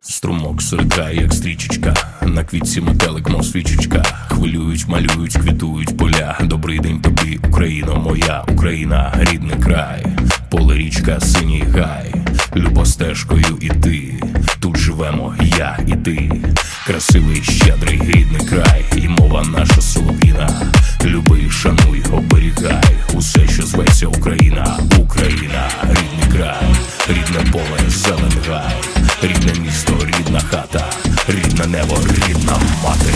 Струмок сорикає, як стрічечка, на квітці метелик, мов свічечка. Хвилюють, малюють, квітують поля. Добрий день тобі, Україно, моя Україна, рідний край. Поле, річка, синій гай, любо стежкою іти. Тут живемо я і ти. Красивий, щедрий, рідний край. І мова наша солов'їна. Люби, шануй, оберігай усе, що зветься Україна. Україна, рідний край, рідне поле, зелен гай, рідне місто, рідна хата, рідне небо, рідна мати.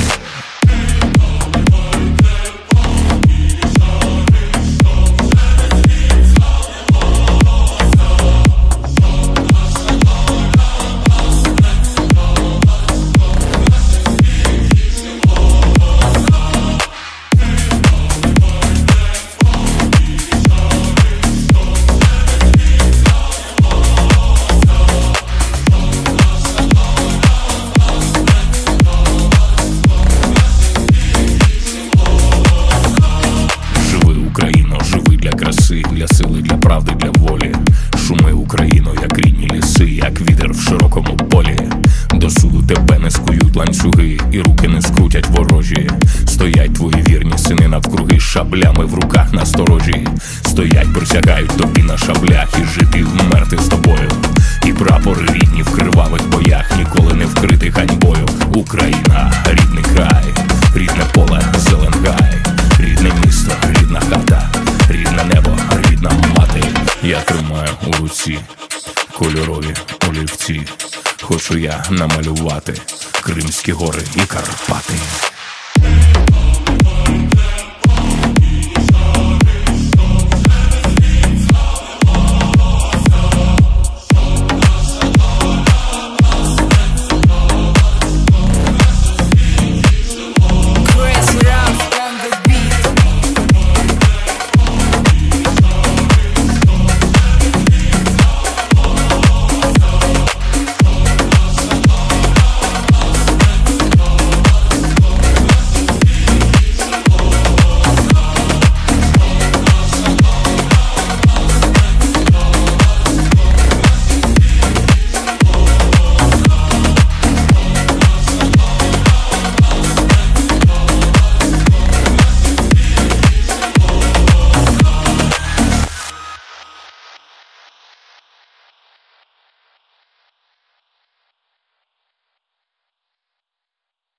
Для сили, для правди, для волі. Шуми, Україно, як рідні ліси, як вітер в широкому полі. До суду тебе не скують ланцюги, і руки не скрутять ворожі. Стоять твої вірні сини навкруги, шаблями в руках насторожі. Стоять, присягають тобі на шаблях, і жити, і вмерти з тобою. І прапори рідні в кривавих боях, ніколи не вкритий ганьбою. Україна, рідний край, рідне поле, зелен гай, рідне місто, рідна хата, рідне небо, рідна мати. Я тримаю у руці кольорові олівці. Хочу я намалювати Кримські гори і Карпати.